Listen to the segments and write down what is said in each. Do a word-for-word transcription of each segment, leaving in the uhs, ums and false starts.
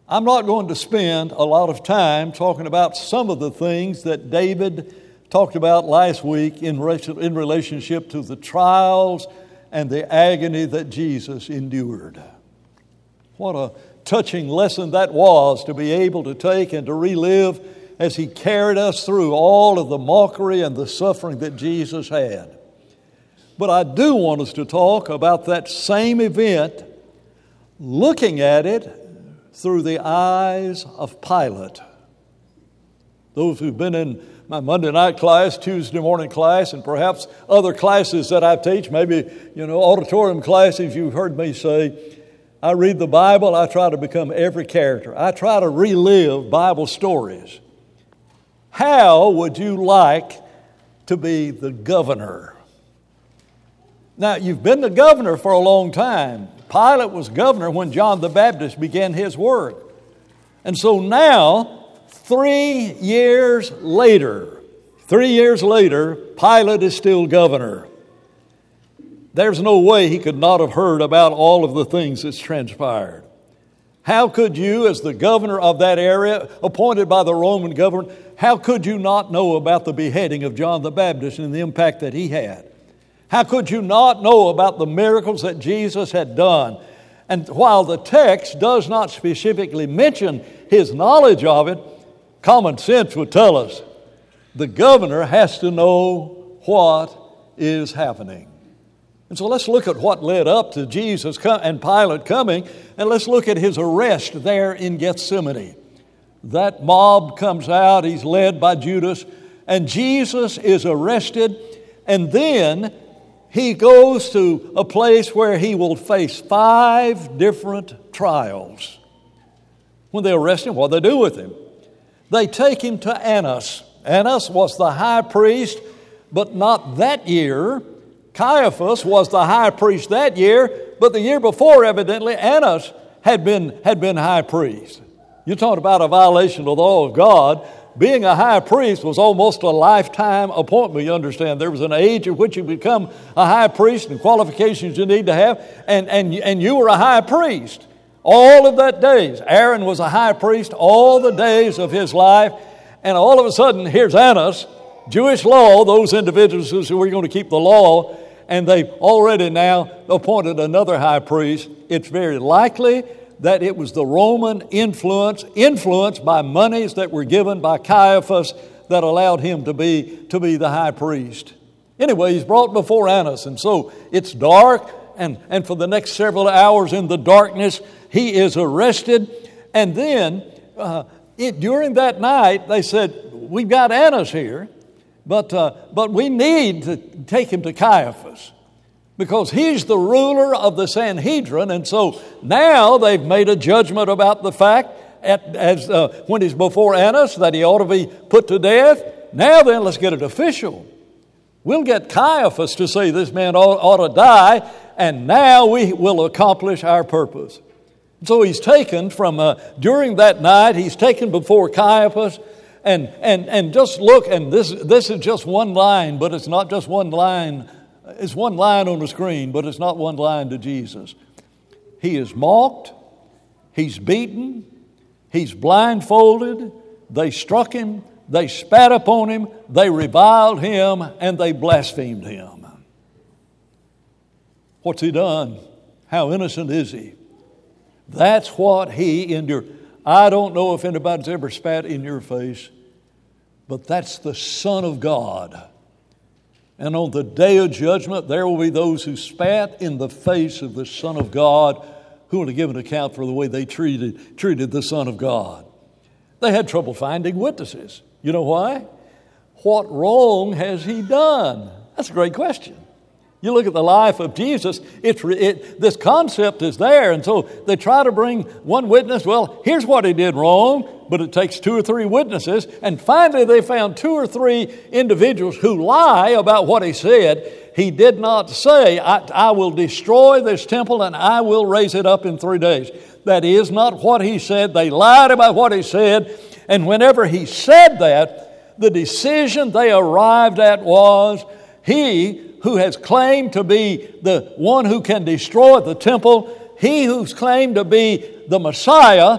I'm not going to spend a lot of time talking about some of the things that David talked about last week in in relationship to the trials and the agony that Jesus endured. What a touching lesson that was to be able to take and to relive as He carried us through all of the mockery and the suffering that Jesus had. But I do want us to talk about that same event, looking at it through the eyes of Pilate. Those who've been in my Monday night class, Tuesday morning class, and perhaps other classes that I teach, maybe, you know, auditorium classes, you've heard me say, I read the Bible, I try to become every character. I try to relive Bible stories. How would you like to be the governor? Now, you've been the governor for a long time. Pilate was governor when John the Baptist began his work. And so now, three years later, three years later, Pilate is still governor. There's no way he could not have heard about all of the things that's transpired. How could you, as the governor of that area, appointed by the Roman government, how could you not know about the beheading of John the Baptist and the impact that he had? How could you not know about the miracles that Jesus had done? And while the text does not specifically mention his knowledge of it, common sense would tell us the governor has to know what is happening. And so let's look at what led up to Jesus and Pilate coming, and let's look at his arrest there in Gethsemane. That mob comes out, he's led by Judas, and Jesus is arrested, and then he goes to a place where he will face five different trials. When they arrest him, what do they do with him? They take him to Annas. Annas was the high priest, but not that year. Caiaphas was the high priest that year, but the year before, evidently, Annas had been, had been high priest. You're talking about a violation of the law of God. Being a high priest was almost a lifetime appointment, you understand. There was an age at which you become a high priest and qualifications you need to have, and, and, and you were a high priest. All of that days, Aaron was a high priest all the days of his life, and all of a sudden, here's Annas, Jewish law, those individuals who were going to keep the law, and they've already now appointed another high priest. It's very likely that it was the Roman influence, influenced by monies that were given by Caiaphas, that allowed him to be, to be the high priest. Anyway, he's brought before Annas, and so it's dark, and, and for the next several hours in the darkness, he is arrested. And then, uh, it, during that night, they said, we've got Annas here, but, uh, but we need to take him to Caiaphas, because he's the ruler of the Sanhedrin. And so now they've made a judgment about the fact, at, as uh, when he's before Annas, that he ought to be put to death. Now then, let's get it official. We'll get Caiaphas to say this man ought, ought to die, and now we will accomplish our purpose. So he's taken from, uh, during that night, he's taken before Caiaphas, and, and, and just look, and this, this is just one line, but it's not just one line. It's one line on the screen, but it's not one line to Jesus. He is mocked, he's beaten, he's blindfolded, they struck him, they spat upon him, they reviled him, and they blasphemed him. What's he done? How innocent is he? That's what he endured. I don't know if anybody's ever spat in your face, but that's the Son of God. And on the day of judgment, there will be those who spat in the face of the Son of God, who will give an account for the way they treated, treated the Son of God. They had trouble finding witnesses. You know why? What wrong has he done? That's a great question. You look at the life of Jesus, it's, it, this concept is there, and so they try to bring one witness. Well, here's what he did wrong, but it takes two or three witnesses, and finally they found two or three individuals who lie about what he said. He did not say, I, I will destroy this temple and I will raise it up in three days. That is not what he said. They lied about what he said, and whenever he said that, the decision they arrived at was, he who has claimed to be the one who can destroy the temple, he who's claimed to be the Messiah,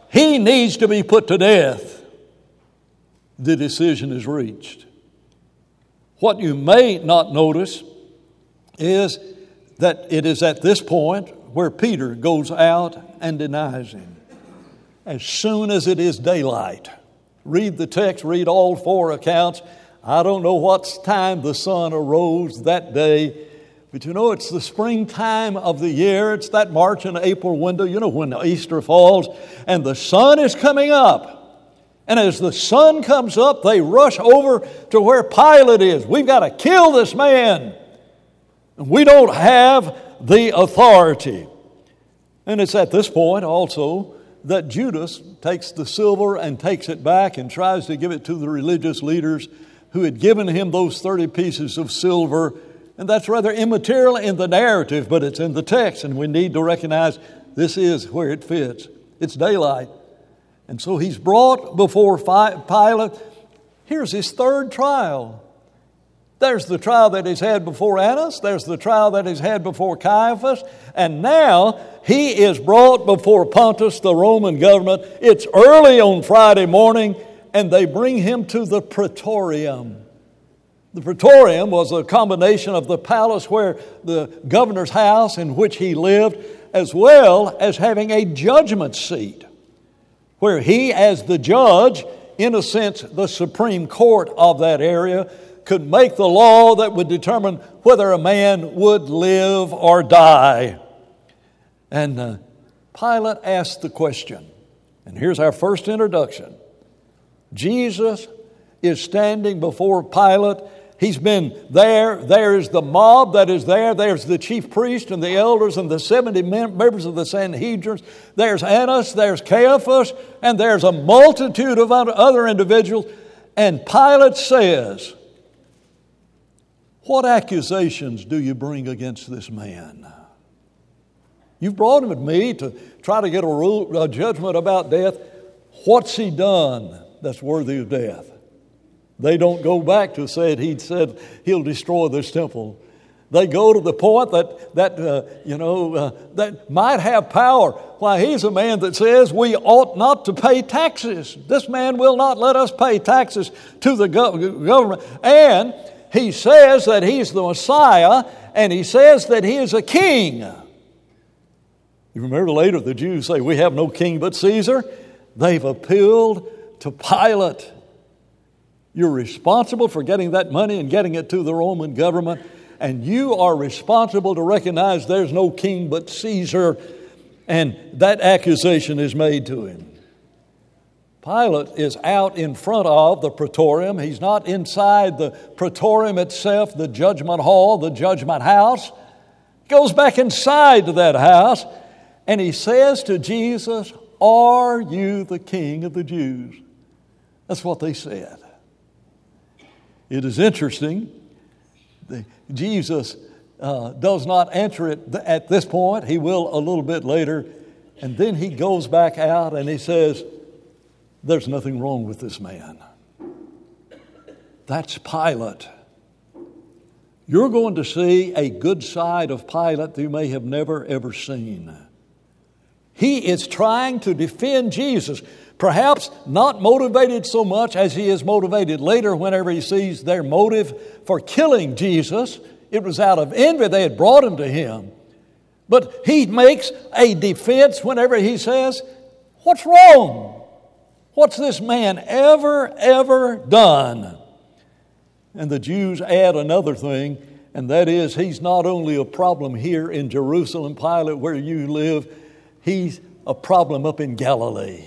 he needs to be put to death, the decision is reached. What you may not notice is that it is at this point where Peter goes out and denies him. As soon as it is daylight. Read the text, read all four accounts. I don't know what time the sun arose that day, but you know, it's the springtime of the year. It's that March and April window, you know, when Easter falls, and the sun is coming up. And as the sun comes up, they rush over to where Pilate is. We've got to kill this man. We don't have the authority. And it's at this point also that Judas takes the silver and takes it back and tries to give it to the religious leaders who had given him those thirty pieces of silver. And that's rather immaterial in the narrative, but it's in the text, and we need to recognize this is where it fits. It's daylight. And so he's brought before Pilate. Here's his third trial. There's the trial that he's had before Annas. There's the trial that he's had before Caiaphas. And now he is brought before Pontius, the Roman government. It's early on Friday morning, and they bring him to the Praetorium. The Praetorium was a combination of the palace where the governor's house in which he lived, as well as having a judgment seat, where he, as the judge, in a sense, the supreme court of that area, could make the law that would determine whether a man would live or die. And uh, Pilate asked the question, and here's our first introduction. Jesus is standing before Pilate. He's been there. There's the mob that is there. There's the chief priest and the elders and the seventy members of the Sanhedrin. There's Annas, there's Caiaphas, and there's a multitude of other individuals. And Pilate says, "What accusations do you bring against this man? You've brought him to me to try to get a, rule, a judgment about death. What's he done that's worthy of death?" They don't go back to say it. He said he'll destroy this temple. They go to the point that, that uh, you know, uh, that might have power. Why, he's a man that says we ought not to pay taxes. This man will not let us pay taxes to the go- government. And he says that he's the Messiah, and he says that he is a king. You remember later the Jews say, we have no king but Caesar. They've appealed to Pilate. You're responsible for getting that money and getting it to the Roman government, and you are responsible to recognize there's no king but Caesar, and that accusation is made to him. Pilate is out in front of the Praetorium. He's not inside the Praetorium itself, the judgment hall, the judgment house. He goes back inside to that house, and he says to Jesus, "Are you the King of the Jews?" That's what they said. It is interesting. The, Jesus uh, does not answer it th- at this point. He will a little bit later. And then he goes back out and he says, "There's nothing wrong with this man." That's Pilate. You're going to see a good side of Pilate that you may have never, ever seen. He is trying to defend Jesus. Perhaps not motivated so much as he is motivated later whenever he sees their motive for killing Jesus. It was out of envy they had brought him to him. But he makes a defense whenever he says, "What's wrong? What's this man ever, ever done?" And the Jews add another thing, and that is he's not only a problem here in Jerusalem, Pilate, where you live, he's a problem up in Galilee.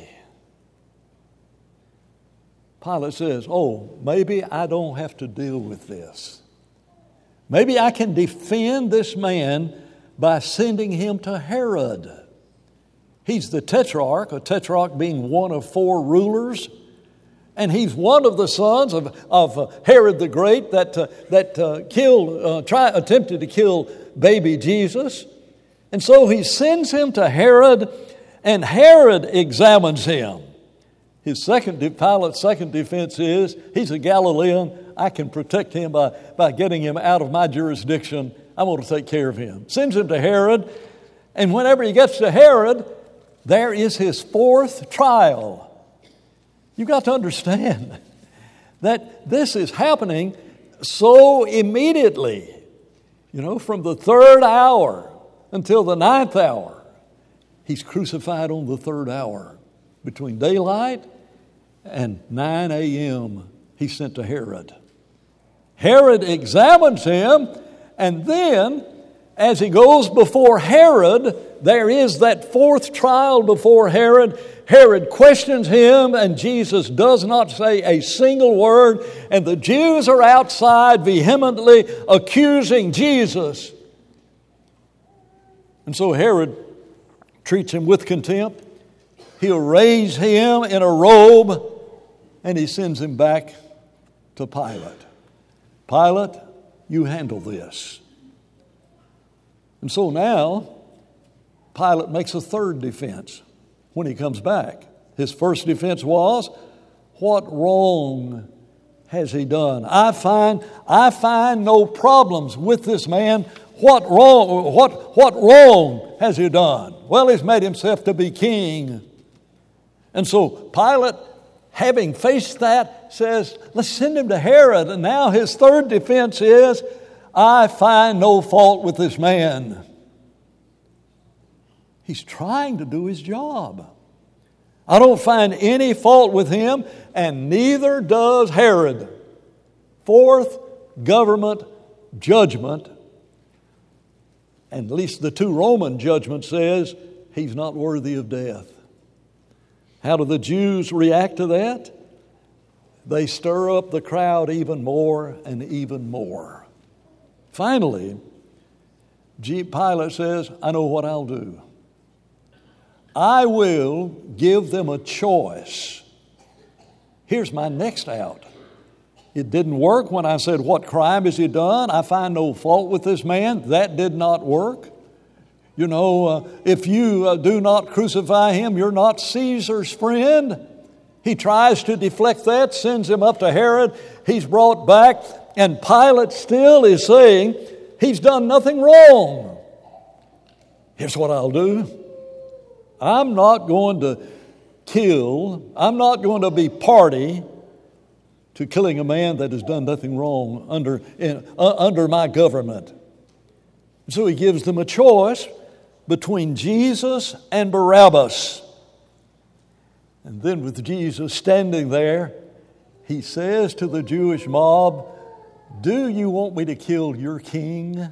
Pilate says, "Oh, maybe I don't have to deal with this. Maybe I can defend this man by sending him to Herod. He's the tetrarch, a tetrarch being one of four rulers. And he's one of the sons of, of Herod the Great that, uh, that uh, killed, uh, try, attempted to kill baby Jesus. And so he sends him to Herod, and Herod examines him. His second, Pilate's second defense is, he's a Galilean. I can protect him by, by getting him out of my jurisdiction. I'm going to take care of him. Sends him to Herod. And whenever he gets to Herod, there is his fourth trial. You've got to understand that this is happening so immediately, you know, from the third hour until the ninth hour. He's crucified on the third hour. Between daylight and nine a.m., he's sent to Herod. Herod examines him, and then as he goes before Herod, there is that fourth trial before Herod. Herod questions him, and Jesus does not say a single word, and the Jews are outside vehemently accusing Jesus. And so Herod treats him with contempt. He arrays him in a robe, and he sends him back to Pilate. Pilate, you handle this. And so now, Pilate makes a third defense when he comes back. His first defense was, what wrong has he done? I find, I find no problems with this man. What wrong, what, what wrong has he done? Well, he's made himself to be king. And so Pilate, having faced that, says, let's send him to Herod. And now his third defense is, I find no fault with this man. He's trying to do his job. I don't find any fault with him, and neither does Herod. Fourth, government judgment. And at least the two Roman judgments says he's not worthy of death. How do the Jews react to that? They stir up the crowd even more and even more. Finally, Pilate says, I know what I'll do. I will give them a choice. Here's my next out. It didn't work when I said, what crime has he done? I find no fault with this man. That did not work. You know, uh, if you uh, do not crucify him, you're not Caesar's friend. He tries to deflect that, sends him up to Herod. He's brought back, and Pilate still is saying he's done nothing wrong. Here's what I'll do. I'm not going to kill, I'm not going to be party to killing a man that has done nothing wrong under, in, uh, under my government. So he gives them a choice between Jesus and Barabbas. And then with Jesus standing there, he says to the Jewish mob, do you want me to kill your king?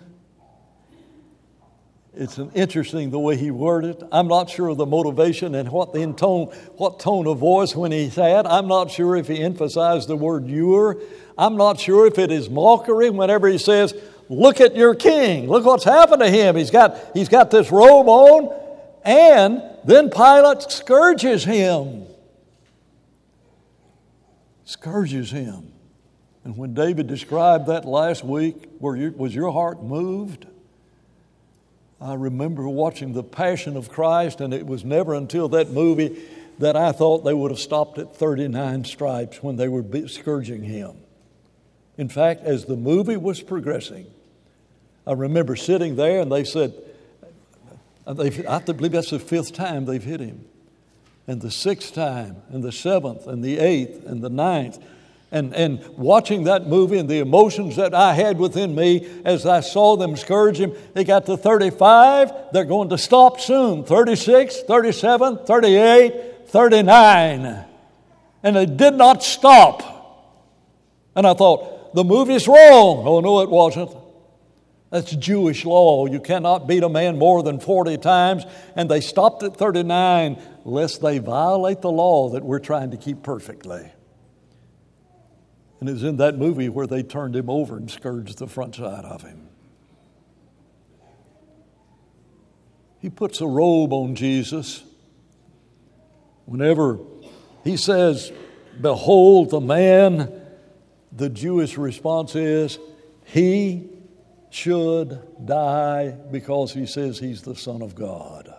It's an interesting the way he worded it. I'm not sure of the motivation and what the tone, what tone of voice when he said. I'm not sure if he emphasized the word "you're." I'm not sure if it is mockery whenever he says, "Look at your king. Look what's happened to him. He's got he's got this robe on," and then Pilate scourges him. Scourges him. And when David described that last week, were you, was your heart moved? I remember watching The Passion of Christ, and it was never until that movie that I thought they would have stopped at thirty-nine stripes when they were scourging him. In fact, as the movie was progressing, I remember sitting there and they said, they've, I believe that's the fifth time they've hit him, and the sixth time, and the seventh, and the eighth, and the ninth. And, and watching that movie and the emotions that I had within me as I saw them scourge him, they got to thirty-five, they're going to stop soon. thirty-six, thirty-seven, thirty-eight, thirty-nine. And they did not stop. And I thought, the movie's wrong. Oh, no, it wasn't. That's Jewish law. You cannot beat a man more than forty times. And they stopped at thirty-nine, lest they violate the law that we're trying to keep perfectly. And it was in that movie where they turned him over and scourged the front side of him. He puts a robe on Jesus. Whenever he says, "Behold the man," the Jewish response is, he should die because he says he's the Son of God.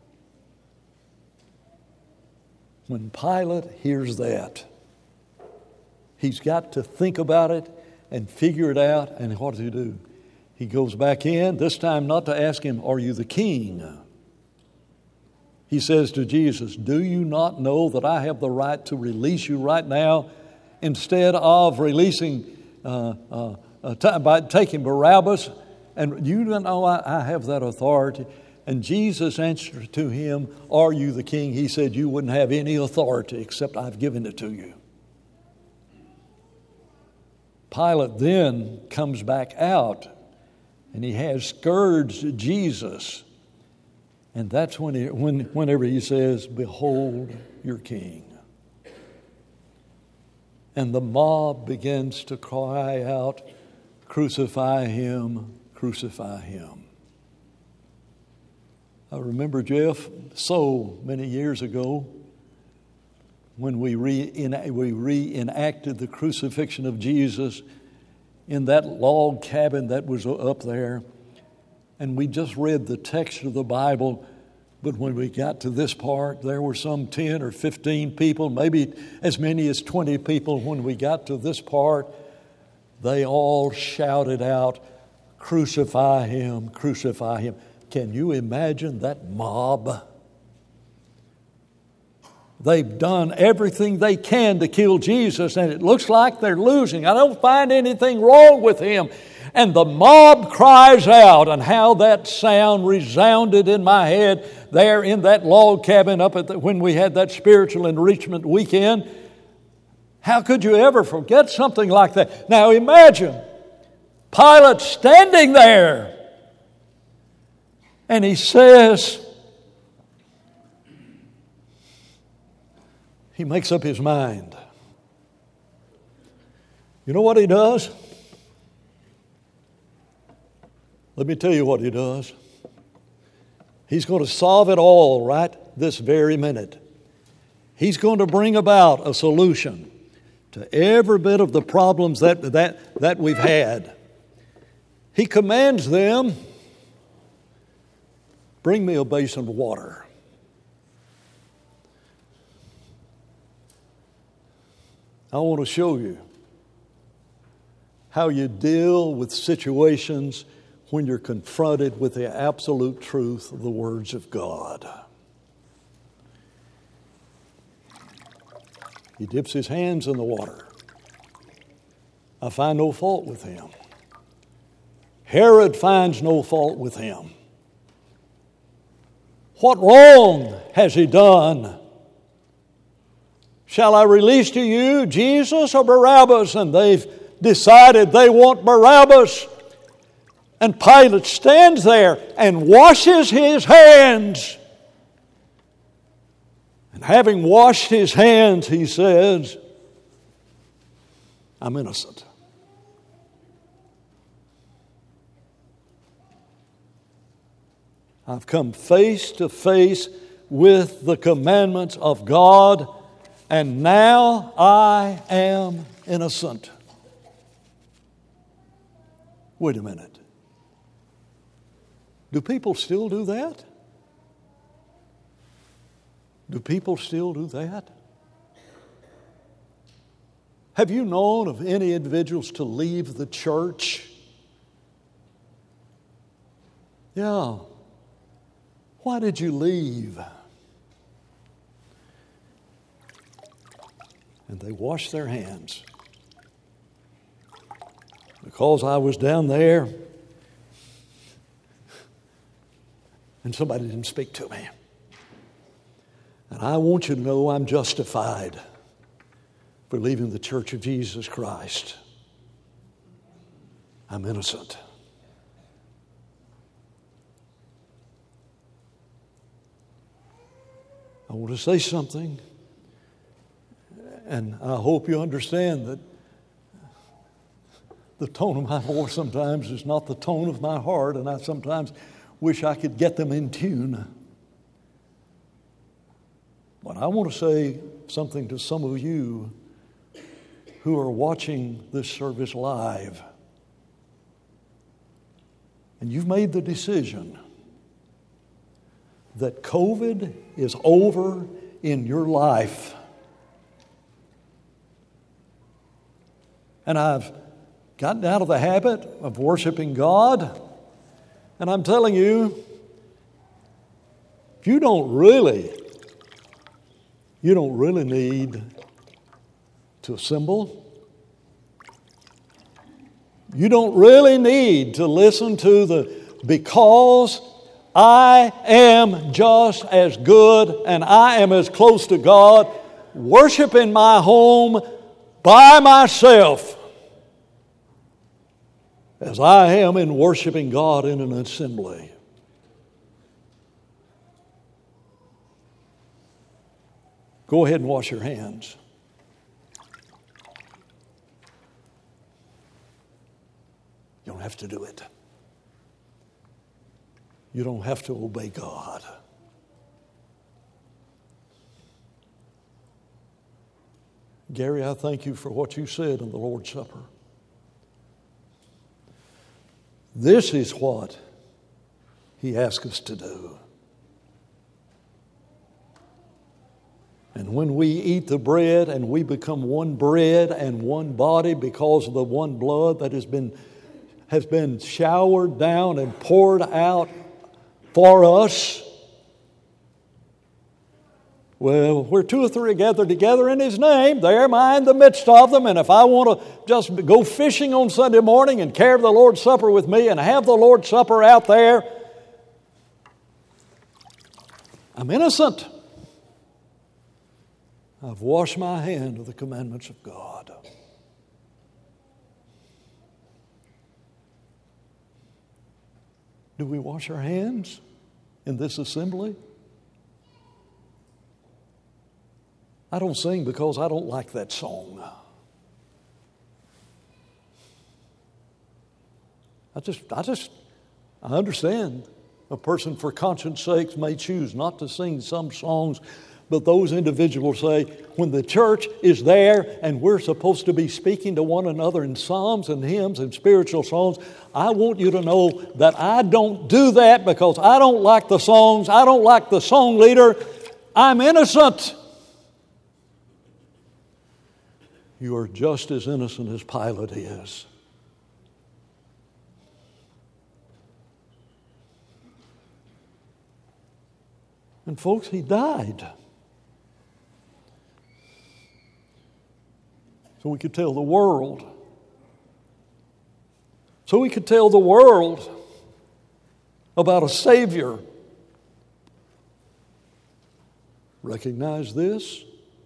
When Pilate hears that, he's got to think about it and figure it out. And what does he do? He goes back in, this time not to ask him, "Are you the king?" He says to Jesus, do you not know that I have the right to release you right now instead of releasing, uh, uh, uh, t- by taking Barabbas? And you don't know I, I have that authority. And Jesus answered to him, are you the king? He said, you wouldn't have any authority except I've given it to you. Pilate then comes back out and he has scourged Jesus. And that's when he, when, whenever he says, behold your king. And the mob begins to cry out, crucify him, crucify him. I remember, Jeff, so many years ago when we, re- we reenacted the crucifixion of Jesus in that log cabin that was up there. And we just read the text of the Bible, but when we got to this part, there were some ten or fifteen people, maybe as many as twenty people. When we got to this part, they all shouted out, crucify him, crucify him. Can you imagine that mob? They've done everything they can to kill Jesus, and it looks like they're losing. I don't find anything wrong with him. And the mob cries out, and how that sound resounded in my head there in that log cabin up at the, when we had that spiritual enrichment weekend. How could you ever forget something like that? Now imagine Pilate standing there, and he says, he makes up his mind. You know what he does? Let me tell you what he does. He's going to solve it all right this very minute. He's going to bring about a solution to every bit of the problems that, that, that we've had. He commands them, bring me a basin of water. I want to show you how you deal with situations when you're confronted with the absolute truth of the words of God. He dips his hands in the water. I find no fault with him. Herod finds no fault with him. What wrong has he done? Shall I release to you Jesus or Barabbas? And they've decided they want Barabbas. And Pilate stands there and washes his hands. And having washed his hands, he says, I'm innocent. I've come face to face with the commandments of God, and now I am innocent. Wait a minute. Do people still do that? Do people still do that? Have you known of any individuals to leave the church? Yeah. Why did you leave? And they washed their hands. Because I was down there and somebody didn't speak to me. And I want you to know I'm justified for leaving the Church of Jesus Christ. I'm innocent. I want to say something, and I hope you understand that the tone of my voice sometimes is not the tone of my heart, and I sometimes wish I could get them in tune. But I want to say something to some of you who are watching this service live. And you've made the decision that COVID is over in your life. And I've gotten out of the habit of worshiping God. And I'm telling you, If you don't really, you don't really need to assemble. You don't really need to listen to the because I am just as good and I am as close to God worship in my home by myself as I am in worshiping God in an assembly. Go ahead and wash your hands. You don't have to do it. You don't have to obey God. Gary, I thank you for what you said in the Lord's Supper. This is what He asks us to do. And when we eat the bread and we become one bread and one body because of the one blood that has been, has been showered down and poured out for us, well, where two or three are gathered together in His name, there am I in the midst of them. And if I want to just go fishing on Sunday morning and carry the Lord's Supper with me and have the Lord's Supper out there, I'm innocent. I've washed my hand of the commandments of God. Do we wash our hands in this assembly? I don't sing because I don't like that song. I just, I just, I understand a person for conscience sakes may choose not to sing some songs, but those individuals say, when the church is there and we're supposed to be speaking to one another in psalms and hymns and spiritual songs, I want you to know that I don't do that because I don't like the songs, I don't like the song leader. I'm innocent. You are just as innocent as Pilate is. And folks, He died. So we could tell the world. So we could tell the world about a Savior. Recognize this?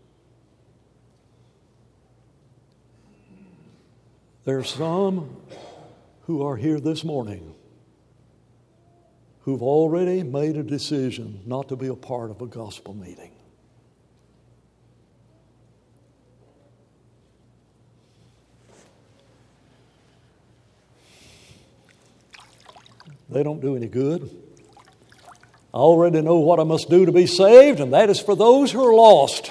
There are some who are here this morning who've already made a decision not to be a part of a gospel meeting. They don't do any good. I already know what I must do to be saved, and that is for those who are lost.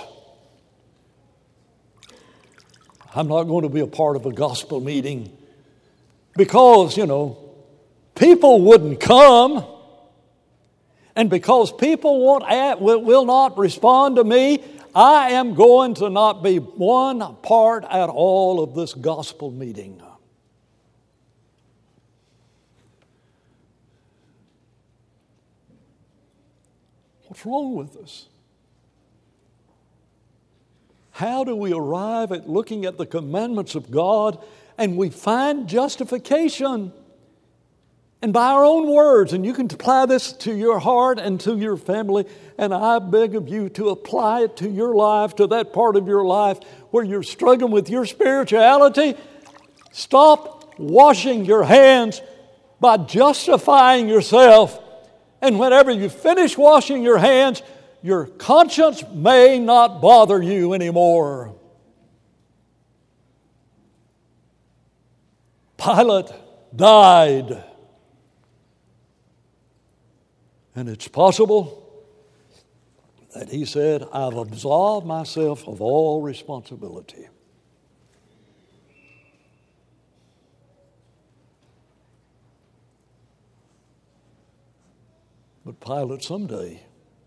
I'm not going to be a part of a gospel meeting because, you know, people wouldn't come. And because people won't act, will not respond to me, I am going to not be one part at all of this gospel meeting. What's wrong with us? How do we arrive at looking at the commandments of God and we find justification? And by our own words, and you can apply this to your heart and to your family, and I beg of you to apply it to your life, to that part of your life where you're struggling with your spirituality. Stop washing your hands by justifying yourself. And whenever you finish washing your hands, your conscience may not bother you anymore. Pilate died. And it's possible that he said, I've absolved myself of all responsibility. But Pilate someday,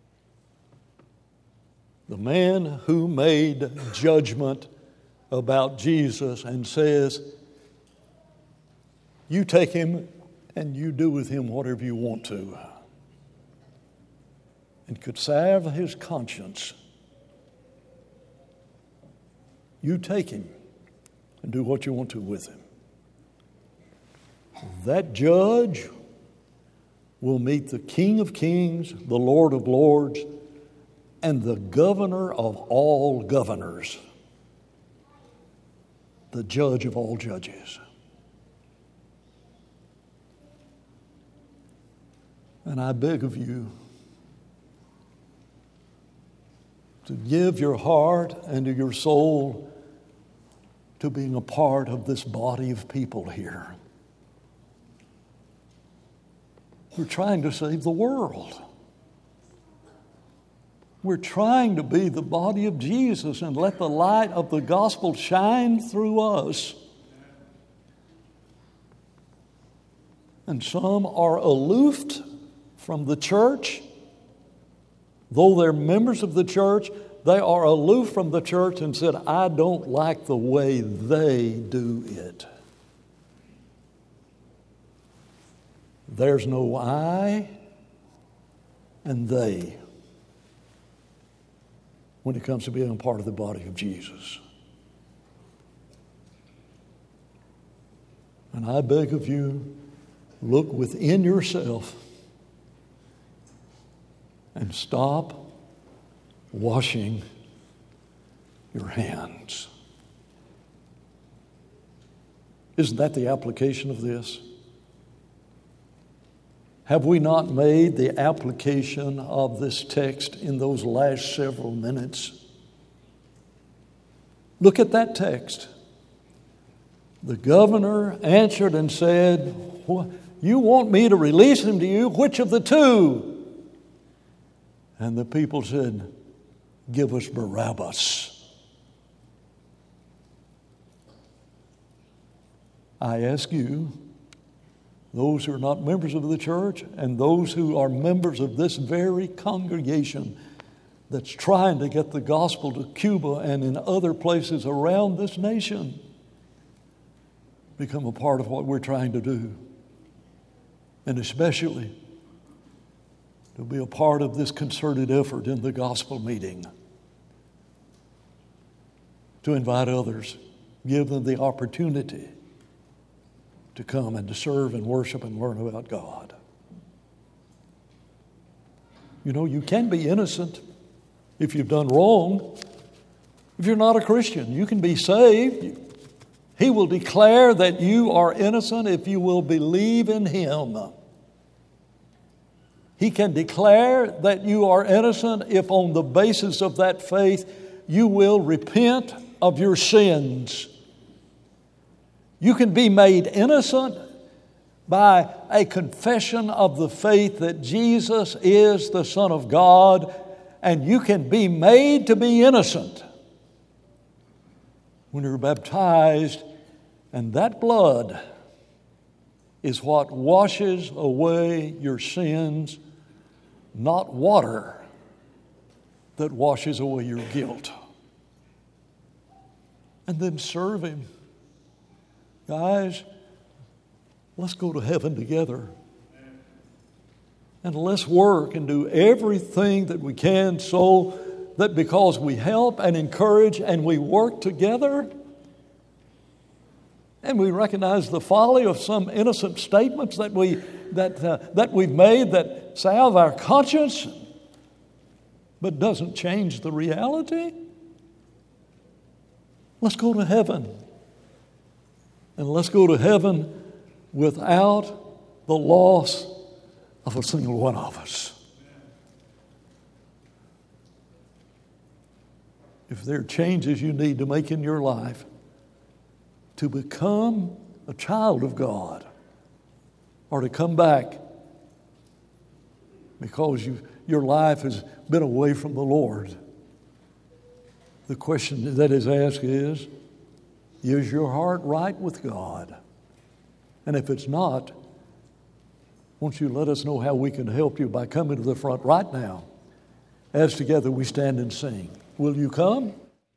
the man who made judgment about Jesus and says, you take him and you do with him whatever you want to. and could salve his conscience, you take him and do what you want to with him. That judge will meet the King of Kings, the Lord of Lords, and the governor of all governors, the judge of all judges. And I beg of you to give your heart and your soul to being a part of this body of people here. We're trying to save the world. We're trying to be the body of Jesus and let the light of the gospel shine through us. And some are aloof from the church. Though they're members of the church, they are aloof from the church and said, I don't like the way they do it. There's no I and they when it comes to being a part of the body of Jesus. And I beg of you, look within yourself and stop washing your hands. Isn't that the application of this? Have we not made the application of this text in those last several minutes? Look at that text. The governor answered and said, you want me to release him to you? Which of the two? And the people said, give us Barabbas. I ask you, those who are not members of the church and those who are members of this very congregation that's trying to get the gospel to Cuba and in other places around this nation, become a part of what we're trying to do. And especially to be a part of this concerted effort in the gospel meeting. To invite others, give them the opportunity to come and to serve and worship and learn about God. You know, you can be innocent if you've done wrong. If you're not a Christian, you can be saved. He will declare that you are innocent if you will believe in Him. He can declare that you are innocent if on the basis of that faith you will repent of your sins. You can be made innocent by a confession of the faith that Jesus is the Son of God, and you can be made to be innocent when you're baptized, and that blood is what washes away your sins, not water that washes away your guilt. And then serve Him. Guys, let's go to heaven together. And let's work and do everything that we can so that because we help and encourage and we work together and we recognize the folly of some innocent statements that, we, that, uh, that we've made that salve our conscience but doesn't change the reality. Let's go to heaven. And let's go to heaven without the loss of a single one of us. If there are changes you need to make in your life to become a child of God or to come back because you, your life has been away from the Lord, the question that is asked is, is your heart right with God? And if it's not, won't you let us know how we can help you by coming to the front right now as together we stand and sing. Will you come?